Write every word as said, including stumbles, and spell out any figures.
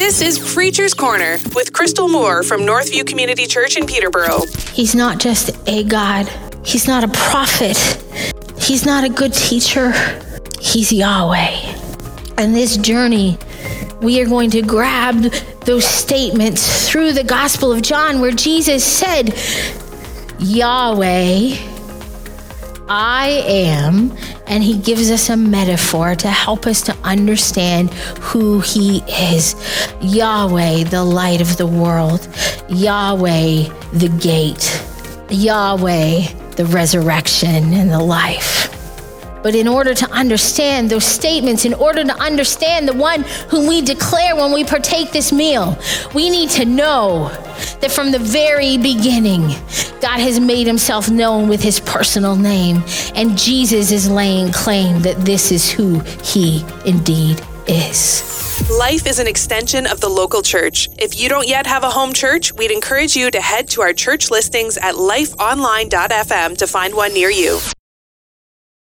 This is Preacher's Corner with Crystal Moore from Northview Community Church in Peterborough. He's not just a God. He's not a prophet. He's not a good teacher. He's Yahweh. And this journey, we are going to grab those statements through the Gospel of John where Jesus said, Yahweh, I am, and he gives us a metaphor to help us to understand who he is. Yahweh, the light of the world. Yahweh, the gate. Yahweh, the resurrection and the life. But in order to understand those statements, in order to understand the one whom we declare when we partake this meal, we need to know that from the very beginning, God has made himself known with his personal name, and Jesus is laying claim that this is who he indeed is. Life is an extension of the local church. If you don't yet have a home church, we'd encourage you to head to our church listings at life online dot f m to find one near you.